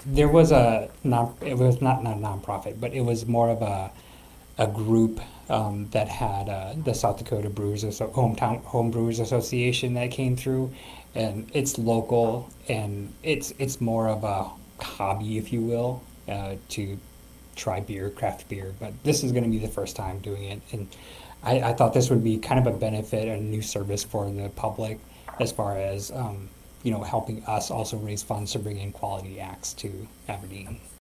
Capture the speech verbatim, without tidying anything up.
there was a non, it was not not a nonprofit, but it was more of a a group um, that had uh, the South Dakota Brewers Asso- hometown Home Brewers Association that came through, and it's local and it's it's more of a hobby, if you will, uh, to try beer, craft beer. But this is going to be the first time doing it, and I, I thought this would be kind of a benefit, a new service for the public, as far as um, you know, helping us also raise funds to bring in quality acts to Aberdeen.